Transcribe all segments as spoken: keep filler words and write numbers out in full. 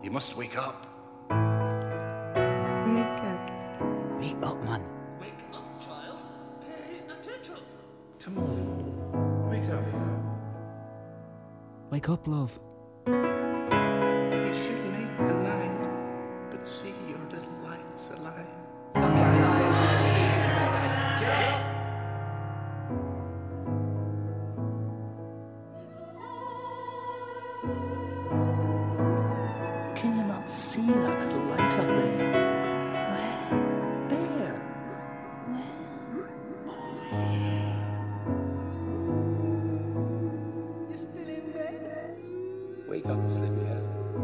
You must wake up. Wake up. Wake up, man. Wake up, child. Pay attention. Come on. Wake up. Wake up, love. You should make the night, but see your little lights alive. Can you not see that little light up there? Where? There. Where? You're still in bed. Wake up, sleepyhead.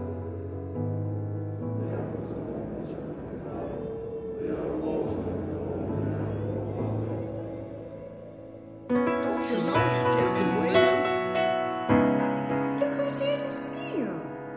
Don't you know you've kept him waiting? Look who's here to see you.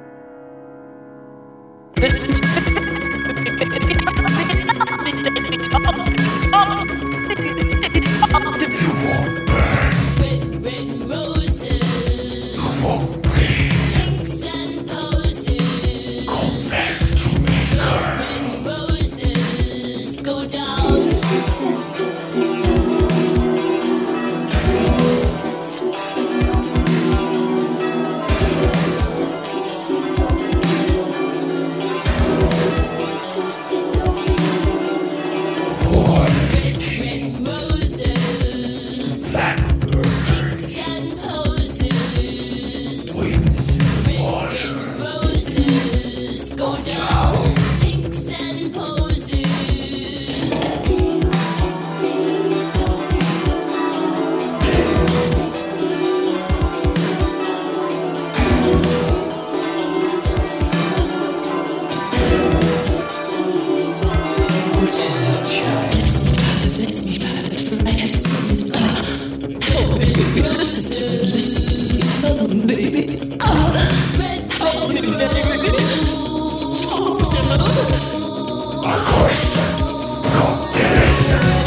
Red, red roses. Come on, pinks and posies. Confess to me, girl. Red roses go down. Red roses. Blackbird Pinks and posies. wings in water. Red roses go down. Pinks and posies. A question, not innocence.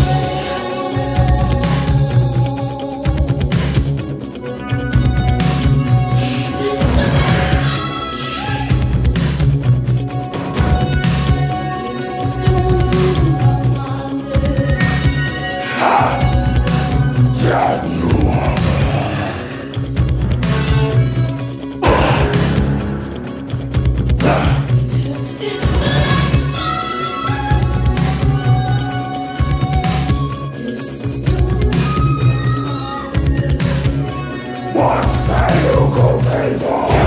That Once I go paper.